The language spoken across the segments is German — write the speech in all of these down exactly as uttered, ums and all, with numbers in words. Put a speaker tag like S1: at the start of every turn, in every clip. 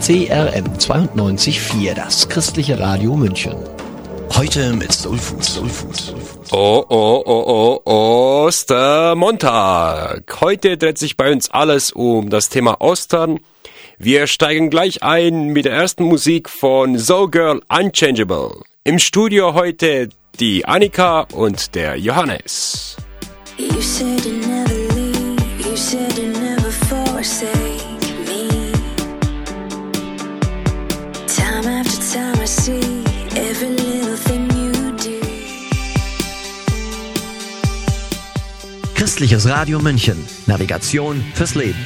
S1: C R M zweiundneunzig Komma vier, das christliche Radio München. Heute mit Soulfood, Soulfood.
S2: Oh, oh, oh, oh, Ostermontag. Heute dreht sich bei uns alles um das Thema Ostern. Wir steigen gleich ein mit der ersten Musik von Soul Girl Unchangeable. Im Studio heute die Annika und der Johannes.
S3: You said you never leave, you said you never forsake me. Time after time I see every little thing you do.
S1: Christliches Radio München. Navigation fürs Leben.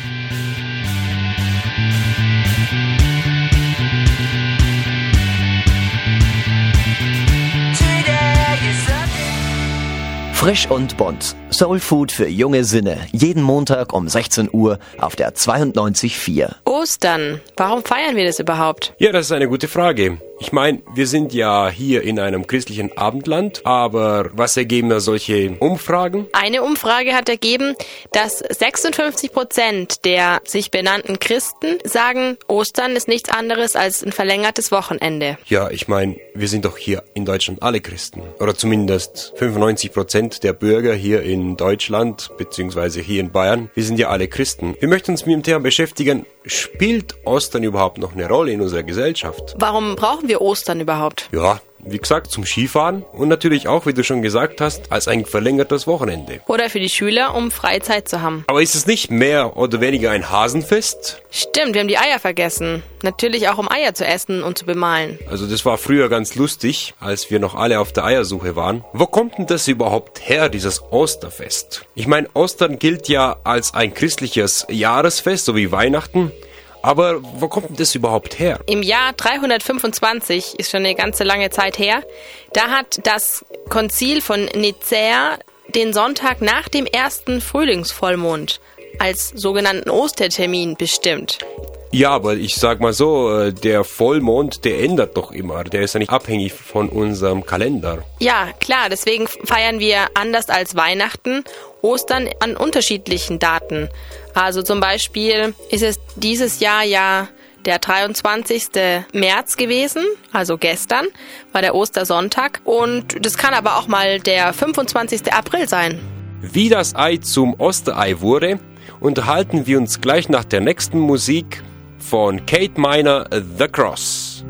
S1: Frisch und bunt. Soul Food für junge Sinne. Jeden Montag um sechzehn Uhr auf der zweiundneunzig Komma vier.
S4: Ostern. Warum feiern wir das überhaupt?
S2: Ja, das ist eine gute Frage. Ich meine, wir sind ja hier in einem christlichen Abendland, aber was ergeben da solche Umfragen?
S4: Eine Umfrage hat ergeben, dass sechsundfünfzig Prozent der sich benannten Christen sagen, Ostern ist nichts anderes als ein verlängertes Wochenende.
S2: Ja, ich meine, wir sind doch hier in Deutschland alle Christen. Oder zumindest fünfundneunzig Prozent der Bürger hier in Deutschland, beziehungsweise hier in Bayern. Wir sind ja alle Christen. Wir möchten uns mit dem Thema beschäftigen, spielt Ostern überhaupt noch eine Rolle in unserer Gesellschaft?
S4: Warum brauchen wir Ostern überhaupt?
S2: Ja, wie gesagt, zum Skifahren und natürlich auch, wie du schon gesagt hast, als ein verlängertes Wochenende.
S4: Oder für die Schüler, um Freizeit zu haben.
S2: Aber ist es nicht mehr oder weniger ein Hasenfest?
S4: Stimmt, wir haben die Eier vergessen. Natürlich auch, um Eier zu essen und zu bemalen.
S2: Also das war früher ganz lustig, als wir noch alle auf der Eiersuche waren. Wo kommt denn das überhaupt her, dieses Osterfest? Ich meine, Ostern gilt ja als ein christliches Jahresfest, so wie Weihnachten. Aber wo kommt denn das überhaupt her?
S4: Im Jahr dreihundertfünfundzwanzig, ist schon eine ganze lange Zeit her, da hat das Konzil von Nicäa den Sonntag nach dem ersten Frühlingsvollmond als sogenannten Ostertermin bestimmt.
S2: Ja, aber ich sag mal so, der Vollmond, der ändert doch immer. Der ist ja nicht abhängig von unserem Kalender.
S4: Ja, klar, deswegen feiern wir anders als Weihnachten Ostern an unterschiedlichen Daten. Also zum Beispiel ist es dieses Jahr ja der dreiundzwanzigsten März gewesen, also gestern, war der Ostersonntag. Und das kann aber auch mal der fünfundzwanzigsten April sein.
S2: Wie das Ei zum Osterei wurde, unterhalten wir uns gleich nach der nächsten Musik von Kate Miner, The Cross.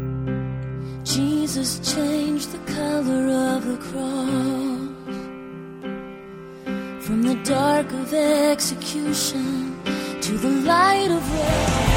S3: Jesus changed the color of the cross from the dark of execution to the light of red.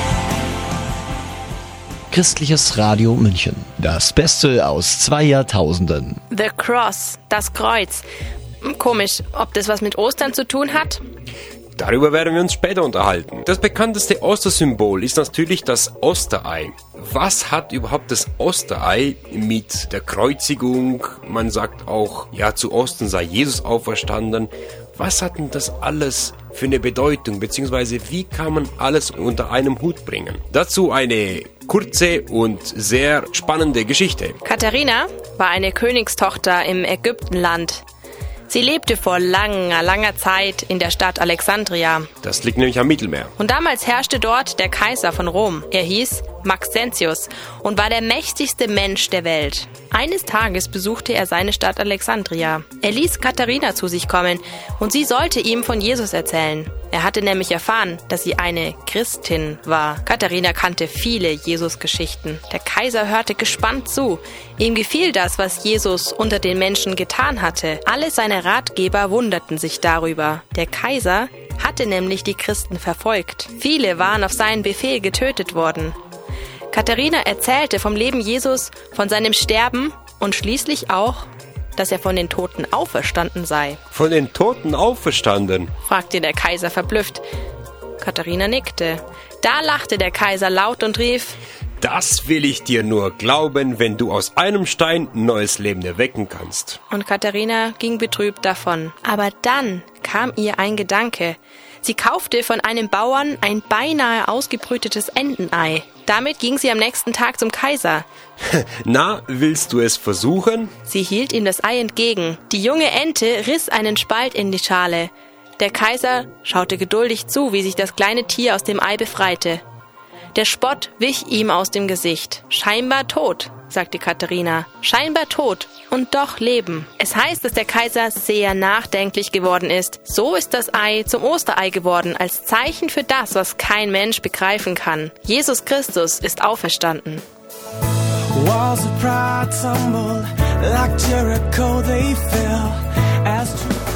S1: Christliches Radio München. Das Beste aus zwei Jahrtausenden.
S4: The Cross, das Kreuz. Komisch, ob das was mit Ostern zu tun hat?
S2: Darüber werden wir uns später unterhalten. Das bekannteste Ostersymbol ist natürlich das Osterei. Was hat überhaupt das Osterei mit der Kreuzigung? Man sagt auch, ja, zu Ostern sei Jesus auferstanden. Was hat denn das alles für eine Bedeutung, beziehungsweise wie kann man alles unter einem Hut bringen? Dazu eine kurze und sehr spannende Geschichte.
S4: Katharina war eine Königstochter im Ägyptenland. Sie lebte vor langer, langer Zeit in der Stadt Alexandria.
S2: Das liegt nämlich am Mittelmeer.
S4: Und damals herrschte dort der Kaiser von Rom. Er hieß Maxentius und war der mächtigste Mensch der Welt. Eines Tages besuchte er seine Stadt Alexandria. Er ließ Katharina zu sich kommen und sie sollte ihm von Jesus erzählen. Er hatte nämlich erfahren, dass sie eine Christin war. Katharina kannte viele Jesus-Geschichten. Der Kaiser hörte gespannt zu. Ihm gefiel das, was Jesus unter den Menschen getan hatte. Alle seine Ratgeber wunderten sich darüber. Der Kaiser hatte nämlich die Christen verfolgt. Viele waren auf seinen Befehl getötet worden. Katharina erzählte vom Leben Jesus, von seinem Sterben und schließlich auch, dass er von den Toten auferstanden sei.
S2: Von den Toten auferstanden?
S4: Fragte der Kaiser verblüfft. Katharina nickte. Da lachte der Kaiser laut und rief:
S2: Das will ich dir nur glauben, wenn du aus einem Stein neues Leben erwecken kannst.
S4: Und Katharina ging betrübt davon. Aber dann kam ihr ein Gedanke. Sie kaufte von einem Bauern ein beinahe ausgebrütetes Entenei. Damit ging sie am nächsten Tag zum Kaiser.
S2: Na, willst du es versuchen?
S4: Sie hielt ihm das Ei entgegen. Die junge Ente riss einen Spalt in die Schale. Der Kaiser schaute geduldig zu, wie sich das kleine Tier aus dem Ei befreite. Der Spott wich ihm aus dem Gesicht. Scheinbar tot, sagte Katharina. Scheinbar tot und doch leben. Es heißt, dass der Kaiser sehr nachdenklich geworden ist. So ist das Ei zum Osterei geworden, als Zeichen für das, was kein Mensch begreifen kann. Jesus Christus ist auferstanden.
S5: Walls of pride tumble, like Jericho they fell as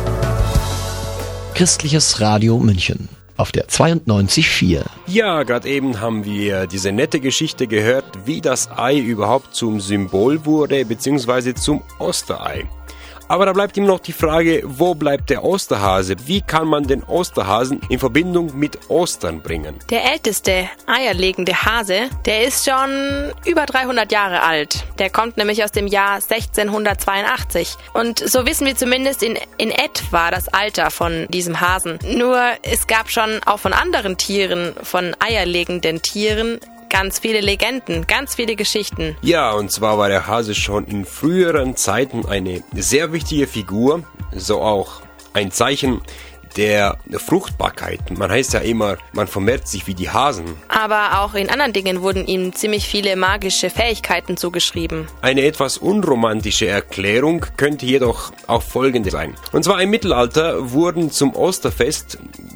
S1: Christliches Radio München auf der zweiundneunzig Komma vier.
S2: Ja, gerade eben haben wir diese nette Geschichte gehört, wie das Ei überhaupt zum Symbol wurde, beziehungsweise zum Osterei. Aber da bleibt ihm noch die Frage, wo bleibt der Osterhase? Wie kann man den Osterhasen in Verbindung mit Ostern bringen?
S4: Der älteste eierlegende Hase, der ist schon über dreihundert Jahre alt. Der kommt nämlich aus dem Jahr sechzehnhundertzweiundachtzig. Und so wissen wir zumindest in, in etwa das Alter von diesem Hasen. Nur es gab schon auch von anderen Tieren, von eierlegenden Tieren, ganz viele Legenden, ganz viele Geschichten.
S2: Ja, und zwar war der Hase schon in früheren Zeiten eine sehr wichtige Figur, so auch ein Zeichen der Fruchtbarkeit. Man heißt ja immer, man vermehrt sich wie die Hasen.
S4: Aber auch in anderen Dingen wurden ihm ziemlich viele magische Fähigkeiten zugeschrieben.
S2: Eine etwas unromantische Erklärung könnte jedoch auch folgende sein. Und zwar im Mittelalter wurden zum Osterfest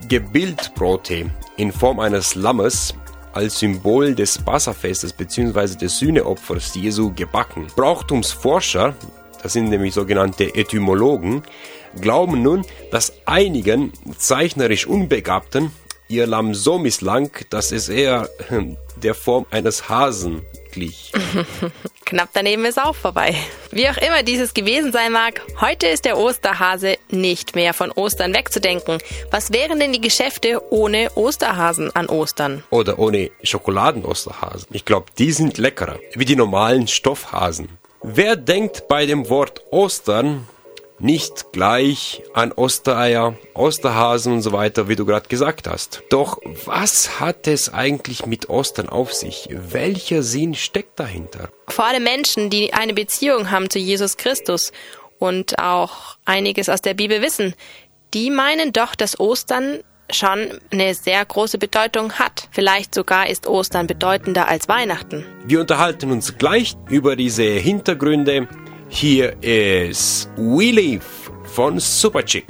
S2: Gebildbrote in Form eines Lammes als Symbol des Passafestes bzw. des Sühneopfers Jesu gebacken. Brauchtumsforscher, das sind nämlich sogenannte Etymologen, glauben nun, dass einigen zeichnerisch Unbegabten ihr Lamm so misslang, dass es eher der Form eines Hasen glich.
S4: Knapp daneben ist auch vorbei. Wie auch immer dieses gewesen sein mag, heute ist der Osterhase nicht mehr von Ostern wegzudenken. Was wären denn die Geschäfte ohne Osterhasen an Ostern?
S2: Oder ohne Schokoladen-Osterhasen. Ich glaube, die sind leckerer, wie die normalen Stoffhasen. Wer denkt bei dem Wort Ostern nicht gleich an Ostereier, Osterhasen und so weiter, wie du gerade gesagt hast? Doch was hat es eigentlich mit Ostern auf sich? Welcher Sinn steckt dahinter?
S4: Vor allem Menschen, die eine Beziehung haben zu Jesus Christus und auch einiges aus der Bibel wissen, die meinen doch, dass Ostern schon eine sehr große Bedeutung hat. Vielleicht sogar ist Ostern bedeutender als Weihnachten.
S2: Wir unterhalten uns gleich über diese Hintergründe. Hier ist We Live von Superchick.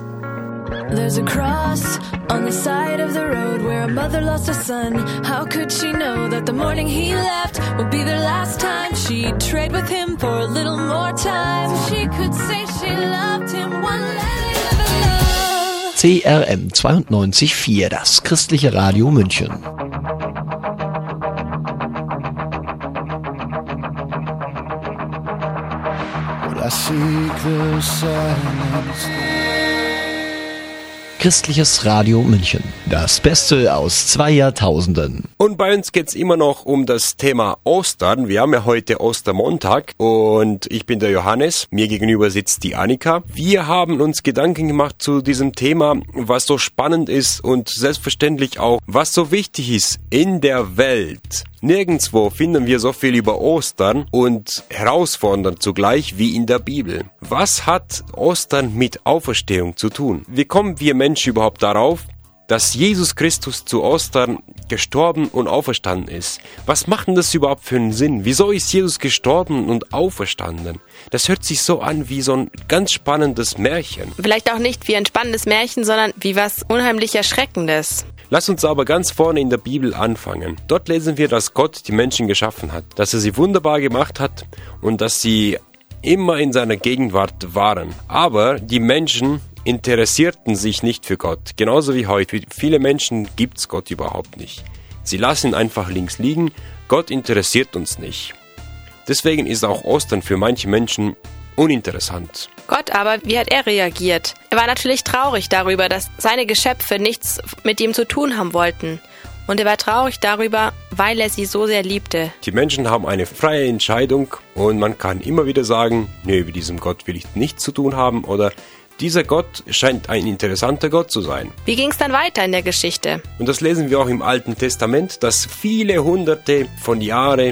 S3: There's a cross on the side of the road where a mother lost a son. How could she know that the morning he left would be the last time she'd trade with him for a little more time? She could say she loved him one love.
S1: C R M zweiundneunzig Komma vier, das christliche Radio München.
S5: I seek the silence.
S1: Christliches Radio München. Das Beste aus zwei Jahrtausenden.
S2: Und bei uns geht's immer noch um das Thema Ostern. Wir haben ja heute Ostermontag und ich bin der Johannes. Mir gegenüber sitzt die Annika. Wir haben uns Gedanken gemacht zu diesem Thema, was so spannend ist und selbstverständlich auch, was so wichtig ist in der Welt. Nirgendwo finden wir so viel über Ostern und herausfordernd zugleich wie in der Bibel. Was hat Ostern mit Auferstehung zu tun? Wie kommen wir Menschen überhaupt darauf, dass Jesus Christus zu Ostern gestorben und auferstanden ist? Was macht denn das überhaupt für einen Sinn? Wieso ist Jesus gestorben und auferstanden? Das hört sich so an wie so ein ganz spannendes Märchen.
S4: Vielleicht auch nicht wie ein spannendes Märchen, sondern wie was unheimlich Erschreckendes.
S2: Lass uns aber ganz vorne in der Bibel anfangen. Dort lesen wir, dass Gott die Menschen geschaffen hat, dass er sie wunderbar gemacht hat und dass sie immer in seiner Gegenwart waren. Aber die Menschen interessierten sich nicht für Gott, genauso wie heute. Für viele Menschen gibt's Gott überhaupt nicht. Sie lassen ihn einfach links liegen, Gott interessiert uns nicht. Deswegen ist auch Ostern für manche Menschen uninteressant.
S4: Gott aber, wie hat er reagiert? Er war natürlich traurig darüber, dass seine Geschöpfe nichts mit ihm zu tun haben wollten. Und er war traurig darüber, weil er sie so sehr liebte.
S2: Die Menschen haben eine freie Entscheidung und man kann immer wieder sagen, nee, mit diesem Gott will ich nichts zu tun haben oder dieser Gott scheint ein interessanter Gott zu sein.
S4: Wie ging es dann weiter in der Geschichte?
S2: Und das lesen wir auch im Alten Testament, dass viele hunderte von Jahren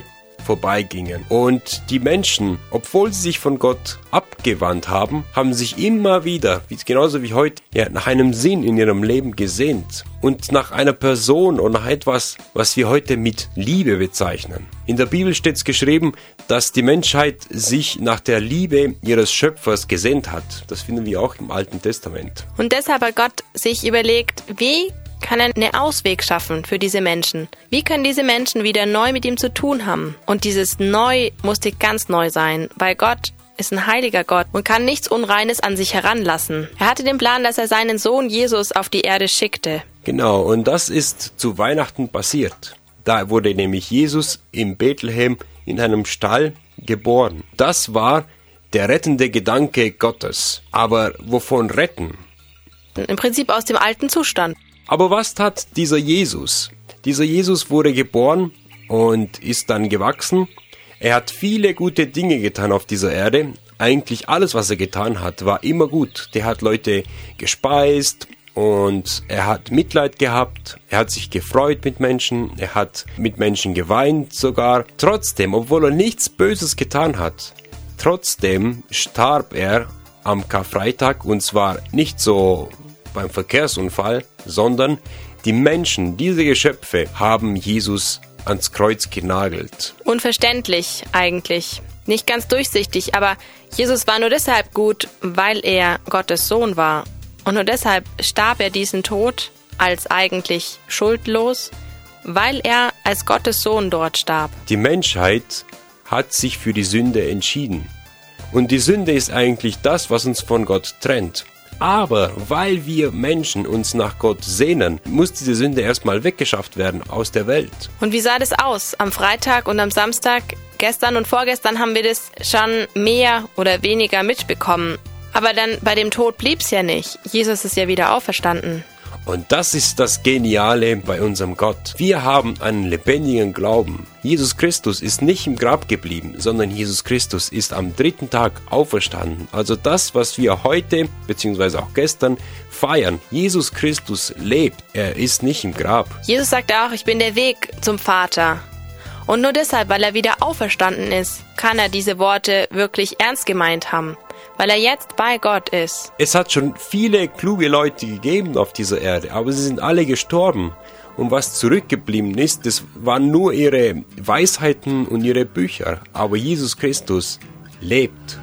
S2: vorbeigingen. Und die Menschen, obwohl sie sich von Gott abgewandt haben, haben sich immer wieder, genauso wie heute, ja, nach einem Sinn in ihrem Leben gesehnt und nach einer Person oder nach etwas, was wir heute mit Liebe bezeichnen. In der Bibel steht es geschrieben, dass die Menschheit sich nach der Liebe ihres Schöpfers gesehnt hat. Das finden wir auch im Alten Testament.
S4: Und deshalb hat Gott sich überlegt, wie kann er einen Ausweg schaffen für diese Menschen? Wie können diese Menschen wieder neu mit ihm zu tun haben? Und dieses Neu musste ganz neu sein, weil Gott ist ein heiliger Gott und kann nichts Unreines an sich heranlassen. Er hatte den Plan, dass er seinen Sohn Jesus auf die Erde schickte.
S2: Genau, und das ist zu Weihnachten passiert. Da wurde nämlich Jesus in Bethlehem in einem Stall geboren. Das war der rettende Gedanke Gottes. Aber wovon retten?
S4: Im Prinzip aus dem alten Zustand.
S2: Aber was tat dieser Jesus? Dieser Jesus wurde geboren und ist dann gewachsen. Er hat viele gute Dinge getan auf dieser Erde. Eigentlich alles, was er getan hat, war immer gut. Der hat Leute gespeist und er hat Mitleid gehabt. Er hat sich gefreut mit Menschen. Er hat mit Menschen geweint sogar. Trotzdem, obwohl er nichts Böses getan hat, trotzdem starb er am Karfreitag, und zwar nicht so beim Verkehrsunfall, sondern die Menschen, diese Geschöpfe, haben Jesus ans Kreuz genagelt.
S4: Unverständlich eigentlich. Nicht ganz durchsichtig, aber Jesus war nur deshalb gut, weil er Gottes Sohn war. Und nur deshalb starb er diesen Tod als eigentlich schuldlos, weil er als Gottes Sohn dort starb.
S2: Die Menschheit hat sich für die Sünde entschieden. Und die Sünde ist eigentlich das, was uns von Gott trennt. Aber weil wir Menschen uns nach Gott sehnen, muss diese Sünde erstmal weggeschafft werden aus der Welt.
S4: Und wie sah das aus? Am Freitag und am Samstag, gestern und vorgestern haben wir das schon mehr oder weniger mitbekommen. Aber dann bei dem Tod blieb's ja nicht. Jesus ist ja wieder auferstanden.
S2: Und das ist das Geniale bei unserem Gott. Wir haben einen lebendigen Glauben. Jesus Christus ist nicht im Grab geblieben, sondern Jesus Christus ist am dritten Tag auferstanden. Also das, was wir heute bzw. auch gestern feiern. Jesus Christus lebt. Er ist nicht im Grab.
S4: Jesus sagt auch, ich bin der Weg zum Vater. Und nur deshalb, weil er wieder auferstanden ist, kann er diese Worte wirklich ernst gemeint haben. Weil er jetzt bei Gott ist.
S2: Es hat schon viele kluge Leute gegeben auf dieser Erde, aber sie sind alle gestorben. Und was zurückgeblieben ist, das waren nur ihre Weisheiten und ihre Bücher. Aber Jesus Christus lebt.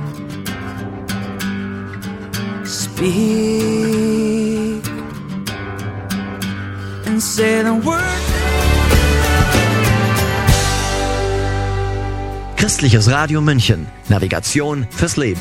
S5: Speak and say the word.
S1: Christliches Radio München. Navigation fürs Leben.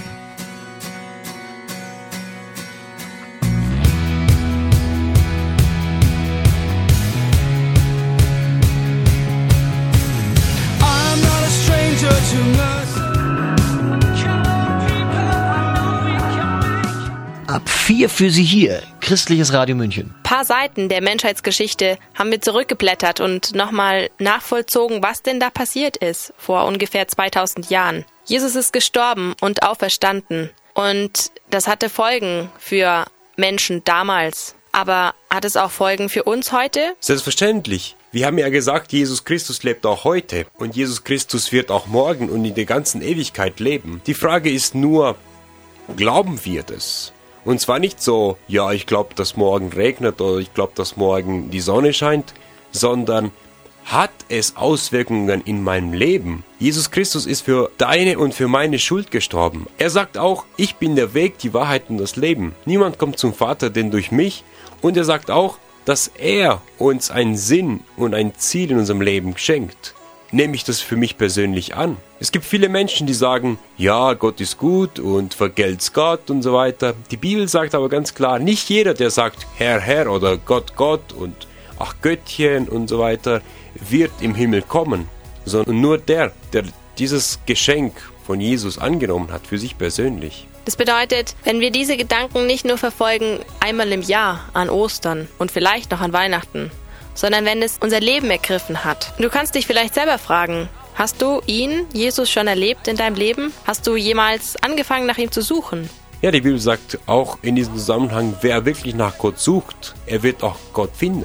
S1: Ab vier für Sie hier, Christliches Radio München.
S4: Ein paar Seiten der Menschheitsgeschichte haben wir zurückgeblättert und nochmal nachvollzogen, was denn da passiert ist vor ungefähr zweitausend Jahren. Jesus ist gestorben und auferstanden und das hatte Folgen für Menschen damals. Aber hat es auch Folgen für uns heute?
S2: Selbstverständlich. Wir haben ja gesagt, Jesus Christus lebt auch heute und Jesus Christus wird auch morgen und in der ganzen Ewigkeit leben. Die Frage ist nur, glauben wir das? Und zwar nicht so, ja, ich glaube, dass morgen regnet oder ich glaube, dass morgen die Sonne scheint, sondern hat es Auswirkungen in meinem Leben? Jesus Christus ist für deine und für meine Schuld gestorben. Er sagt auch, ich bin der Weg, die Wahrheit und das Leben. Niemand kommt zum Vater, denn durch mich. Und er sagt auch, dass er uns einen Sinn und ein Ziel in unserem Leben schenkt. Nehme ich das für mich persönlich an? Es gibt viele Menschen, die sagen, ja, Gott ist gut und vergelt's Gott und so weiter. Die Bibel sagt aber ganz klar, nicht jeder, der sagt Herr, Herr oder Gott, Gott und ach Göttchen und so weiter, wird im Himmel kommen, sondern nur der, der dieses Geschenk von Jesus angenommen hat, für sich persönlich.
S4: Das bedeutet, wenn wir diese Gedanken nicht nur verfolgen, einmal im Jahr an Ostern und vielleicht noch an Weihnachten, sondern wenn es unser Leben ergriffen hat. Du kannst dich vielleicht selber fragen, hast du ihn, Jesus, schon erlebt in deinem Leben? Hast du jemals angefangen, nach ihm zu suchen?
S2: Ja, die Bibel sagt auch in diesem Zusammenhang, wer wirklich nach Gott sucht, er wird auch Gott finden.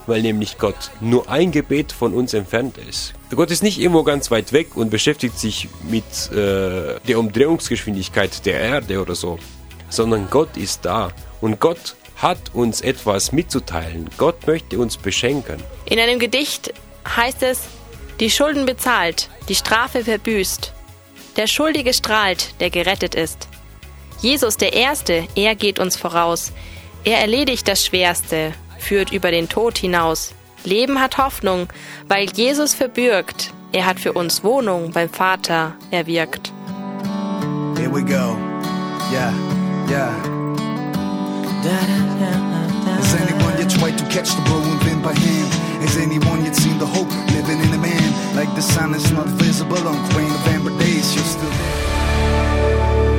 S2: weil nämlich Gott nur ein Gebet von uns entfernt ist. Gott ist nicht irgendwo ganz weit weg und beschäftigt sich mit äh, der Umdrehungsgeschwindigkeit der Erde oder so, sondern Gott ist da und Gott hat uns etwas mitzuteilen. Gott möchte uns beschenken.
S4: In einem Gedicht heißt es, die Schulden bezahlt, die Strafe verbüßt. Der Schuldige strahlt, der gerettet ist. Jesus der Erste, er geht uns voraus. Er erledigt das Schwerste, führt über den Tod hinaus. Leben hat Hoffnung, weil Jesus verbürgt. Er hat für uns Wohnung beim Vater erwirkt.
S5: Here we go. Yeah, yeah. Has anyone yet tried to catch the blow and been by hand? Has anyone yet seen the hope living in a man? Like the sun is not visible on gray November days, you're still there.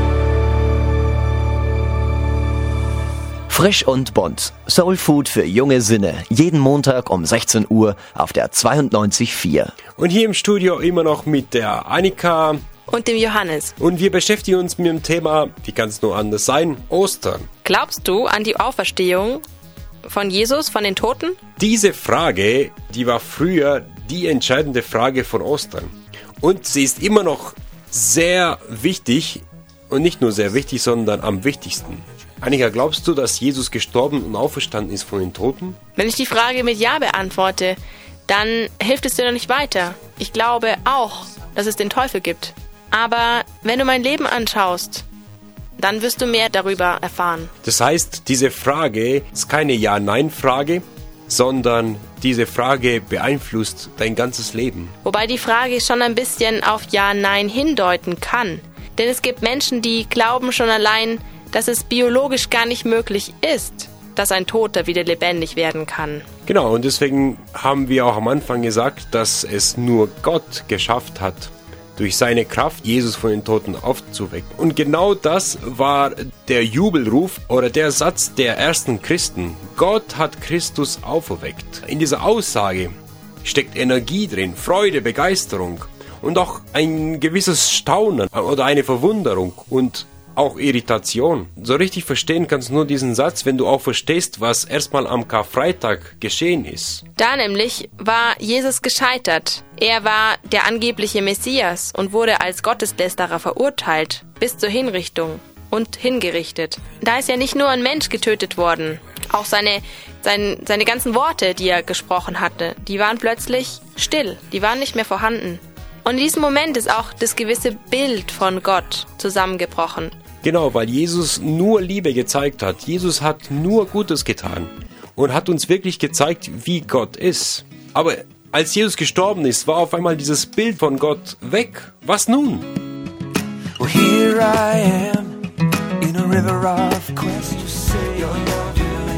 S1: Frisch und bunt. Soul Food für junge Sinne. Jeden Montag um sechzehn Uhr auf der zweiundneunzig Komma vier.
S2: Und hier im Studio immer noch mit der Annika
S4: Und dem Johannes.
S2: und wir beschäftigen uns mit dem Thema, wie kann es nur anders sein, Ostern.
S4: Glaubst du an die Auferstehung von Jesus, von den Toten?
S2: Diese Frage, die war früher die entscheidende Frage von Ostern. Und sie ist immer noch sehr wichtig und nicht nur sehr wichtig, sondern am wichtigsten. Annika, glaubst du, dass Jesus gestorben und auferstanden ist von den Toten?
S4: Wenn ich die Frage mit Ja beantworte, dann hilft es dir noch nicht weiter. Ich glaube auch, dass es den Teufel gibt. Aber wenn du mein Leben anschaust, dann wirst du mehr darüber erfahren.
S2: Das heißt, diese Frage ist keine Ja-Nein-Frage, sondern diese Frage beeinflusst dein ganzes Leben.
S4: Wobei die Frage schon ein bisschen auf Ja-Nein hindeuten kann. Denn es gibt Menschen, die glauben schon allein, dass es biologisch gar nicht möglich ist, dass ein Toter wieder lebendig werden kann.
S2: Genau, und deswegen haben wir auch am Anfang gesagt, dass es nur Gott geschafft hat, durch seine Kraft Jesus von den Toten aufzuwecken. Und genau das war der Jubelruf oder der Satz der ersten Christen. Gott hat Christus auferweckt. In dieser Aussage steckt Energie drin, Freude, Begeisterung und auch ein gewisses Staunen oder eine Verwunderung und auch Irritation. So richtig verstehen kannst du nur diesen Satz, wenn du auch verstehst, was erstmal am Karfreitag geschehen ist.
S4: Da nämlich war Jesus gescheitert. Er war der angebliche Messias und wurde als Gotteslästerer verurteilt, bis zur Hinrichtung und hingerichtet. Da ist ja nicht nur ein Mensch getötet worden, auch seine, sein, seine ganzen Worte, die er gesprochen hatte, die waren plötzlich still, die waren nicht mehr vorhanden. Und in diesem Moment ist auch das gewisse Bild von Gott zusammengebrochen.
S2: Genau, weil Jesus nur Liebe gezeigt hat. Jesus hat nur Gutes getan und hat uns wirklich gezeigt, wie Gott ist. Aber als Jesus gestorben ist, war auf einmal dieses Bild von Gott weg. Was nun?
S5: Well, here I am in a river of quest to say your love.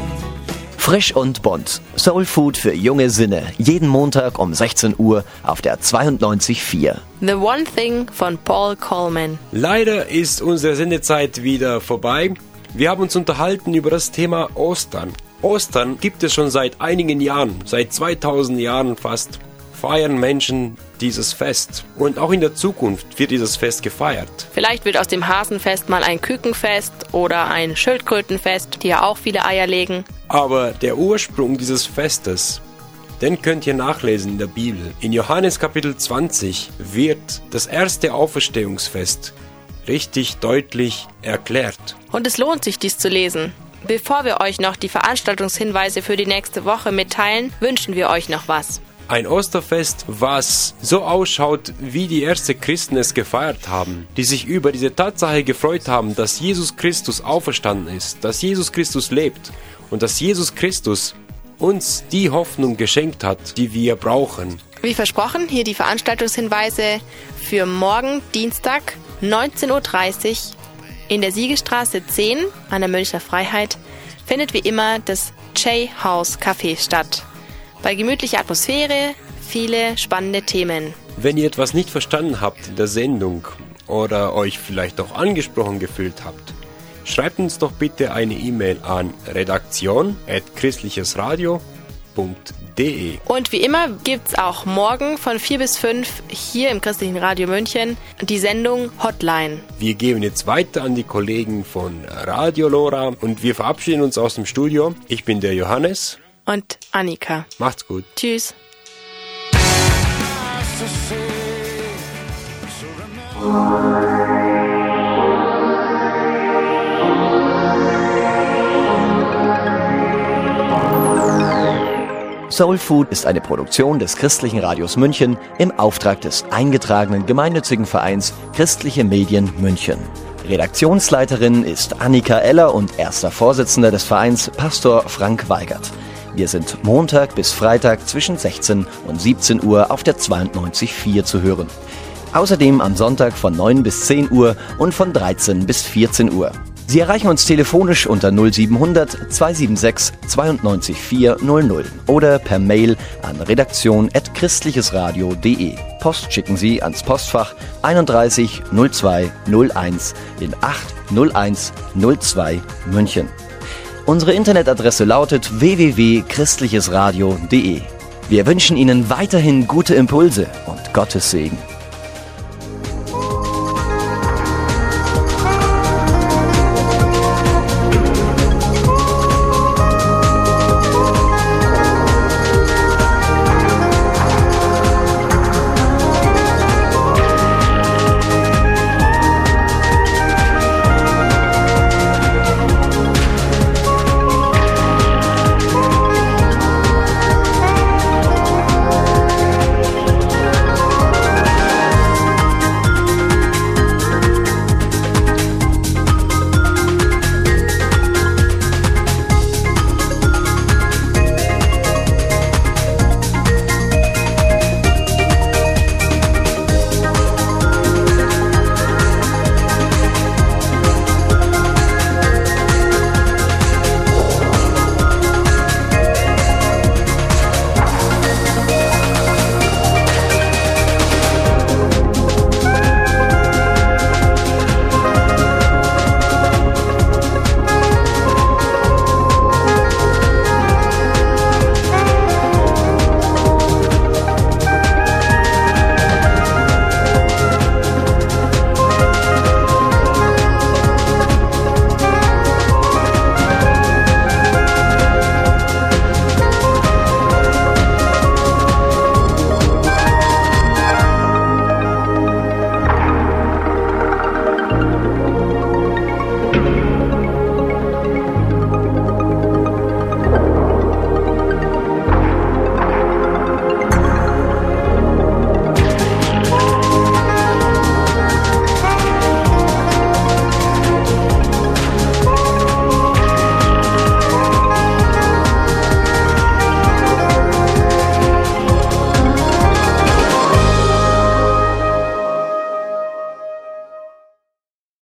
S1: Frisch und bunt. Soul Food für junge Sinne. Jeden Montag um sechzehn Uhr auf der zweiundneunzig Komma vier.
S4: The One Thing von Paul Coleman.
S2: Leider ist unsere Sendezeit wieder vorbei. Wir haben uns unterhalten über das Thema Ostern. Ostern gibt es schon seit einigen Jahren, seit zweitausend Jahren fast, feiern Menschen dieses Fest. Und auch in der Zukunft wird dieses Fest gefeiert.
S4: Vielleicht wird aus dem Hasenfest mal ein Kükenfest oder ein Schildkrötenfest, die ja auch viele Eier legen.
S2: Aber der Ursprung dieses Festes, den könnt ihr nachlesen in der Bibel. In Johannes Kapitel zwanzig wird das erste Auferstehungsfest richtig deutlich erklärt.
S4: Und es lohnt sich, dies zu lesen. Bevor wir euch noch die Veranstaltungshinweise für die nächste Woche mitteilen, wünschen wir euch noch was.
S2: Ein Osterfest, was so ausschaut, wie die ersten Christen es gefeiert haben, die sich über diese Tatsache gefreut haben, dass Jesus Christus auferstanden ist, dass Jesus Christus lebt und dass Jesus Christus uns die Hoffnung geschenkt hat, die wir brauchen.
S4: Wie versprochen, hier die Veranstaltungshinweise für morgen, Dienstag, neunzehn Uhr dreißig in der Siegestraße zehn an der Münchner Freiheit findet wie immer das J-House Café statt. Bei gemütlicher Atmosphäre, viele spannende Themen.
S2: Wenn ihr etwas nicht verstanden habt in der Sendung oder euch vielleicht auch angesprochen gefühlt habt, schreibt uns doch bitte eine E-Mail an redaktion at christlichesradio punkt de.
S4: Und wie immer gibt's auch morgen von vier bis fünf hier im Christlichen Radio München die Sendung Hotline.
S2: Wir geben jetzt weiter an die Kollegen von Radio Lora und wir verabschieden uns aus dem Studio. Ich bin der Johannes.
S4: und Annika.
S2: Macht's gut.
S4: Tschüss.
S1: Soul Food ist eine Produktion des Christlichen Radios München im Auftrag des eingetragenen gemeinnützigen Vereins Christliche Medien München. Redaktionsleiterin ist Annika Eller und erster Vorsitzender des Vereins Pastor Frank Weigert. Wir sind Montag bis Freitag zwischen sechzehn und siebzehn Uhr auf der zweiundneunzig Komma vier zu hören. Außerdem am Sonntag von neun bis zehn Uhr und von dreizehn bis vierzehn Uhr. Sie erreichen uns telefonisch unter null siebenhundert zweihundertsechsundsiebzig zweiundneunzig vierhundert oder per Mail an redaktion at christlichesradio punkt de. Post schicken Sie ans Postfach einunddreißig null zwei null eins in acht null eins null zwei München. Unsere Internetadresse lautet w w w punkt christlichesradio punkt de. Wir wünschen Ihnen weiterhin gute Impulse und Gottes Segen.